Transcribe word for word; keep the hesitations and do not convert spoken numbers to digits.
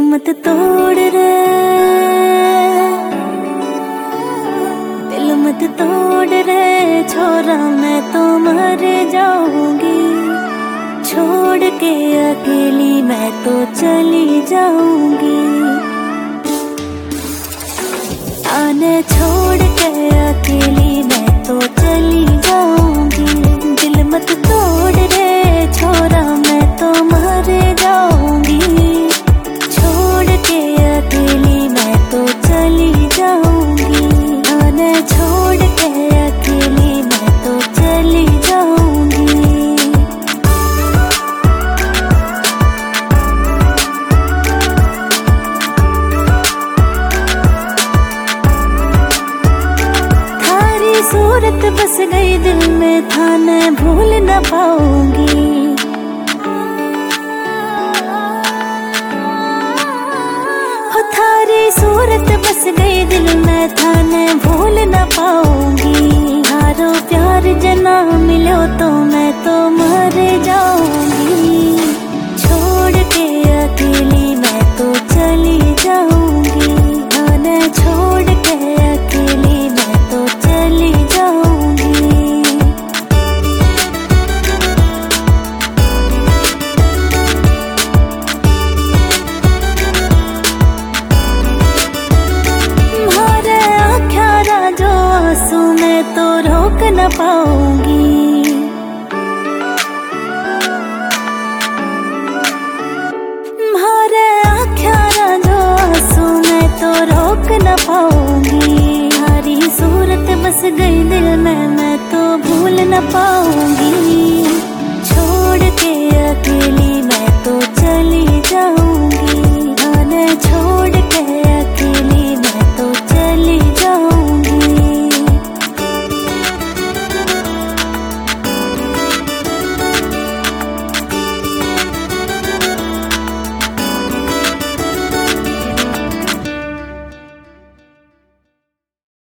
मत तोड़ रे, दिल मत तोड़ रे छोरा, मैं तो मर जाऊंगी। छोड़ के अकेली मैं तो चली जाऊंगी। आने छोड़ के अकेली मैं तो चली जाऊंगी। दिल मत तोड़ रे छोरा, मैं तो मर जाऊंगी। छोड़ के अकेली मैं तो चली जाऊंगी। आने छोड़ के अकेली मैं तो चली जाऊंगी। सूरत बस गई दिल में, था मैं भूल न पाऊंगी। हो थारी सूरत बस गई दिल में, था मैं भूल न पाऊंगी। हारो प्यार जना मिलो तो मैं तो मर जाऊंगी। छोड़ के अकेली मैं तो चली जाऊंगी। आने छोड़ के अकेली मैं तो चली जाऊंगी। मारे आँख्या राजो आंसू मैं तो रोक न पाऊंगी। मारे आँख्या राजो आंसू मैं तो रोक न पाऊंगी। सूरत बस गई दिल में, मैं तो भूल न पाऊंगी।